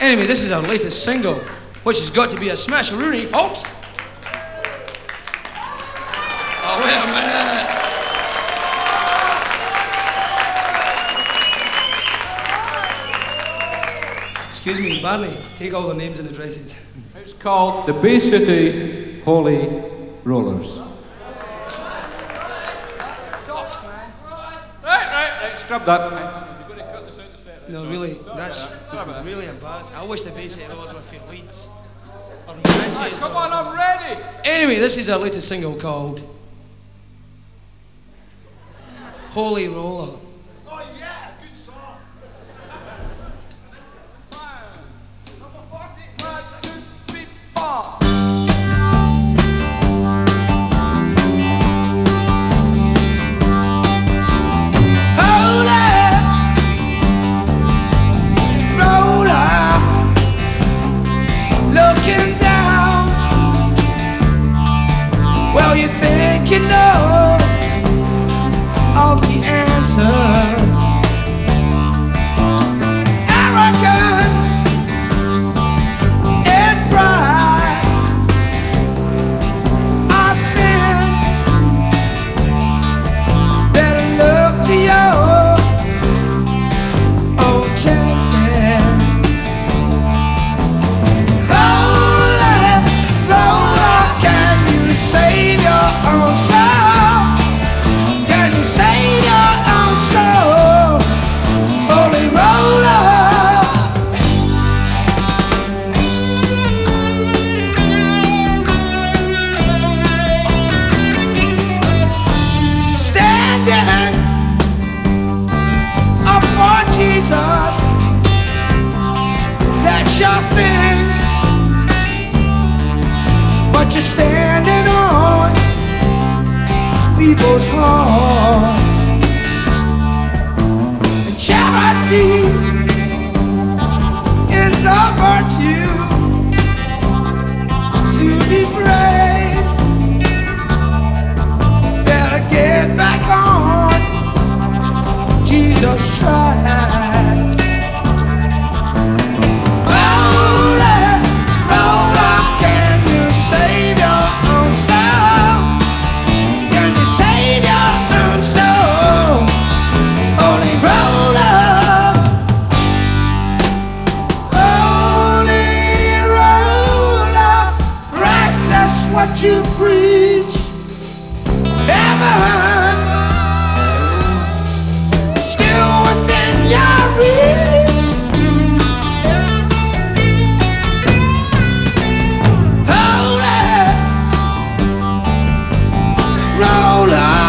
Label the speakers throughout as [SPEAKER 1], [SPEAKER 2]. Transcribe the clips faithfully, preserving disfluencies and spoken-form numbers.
[SPEAKER 1] Anyway, this is our latest single, which has got to be a smash-a-rooney, folks. Oh, wait a minute. Excuse me, Barney, take all the names and addresses.
[SPEAKER 2] It's called the Bay City Holy Rollers.
[SPEAKER 1] Sucks, man.
[SPEAKER 2] Right, right, right, scrub that. You're going to cut this out the set. Right?
[SPEAKER 1] No, really, that's
[SPEAKER 2] Yeah.
[SPEAKER 1] really embarrassing. I wish the Bay City Rollers were for leads. Or
[SPEAKER 2] Right,
[SPEAKER 1] Manchester
[SPEAKER 2] come
[SPEAKER 1] or
[SPEAKER 2] on,
[SPEAKER 1] something.
[SPEAKER 2] I'm ready.
[SPEAKER 1] Anyway, this is our latest single called Holy Roller.
[SPEAKER 3] Oh yeah, good song. Number forty, one, two, three, four.
[SPEAKER 1] Holy roller, looking down. Well, you think you know all the answers. Arrogance and pride are sin. Better look to your own chances. Holy roller, can you save your own soul? Can you save your own soul? Holy roller. Standing up for Jesus, that's your thing. But you're standing on people's hearts. And charity is a virtue to be praised. Better get back on Jesus' track. Holy roller, can you save your own soul? Can you save your own soul? Holy roller, holy roller, right? That's what you preach. Heaven, still within your reach. Holy roller,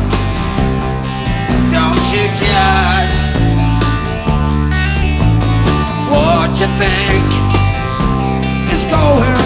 [SPEAKER 1] don't you judge what you think is going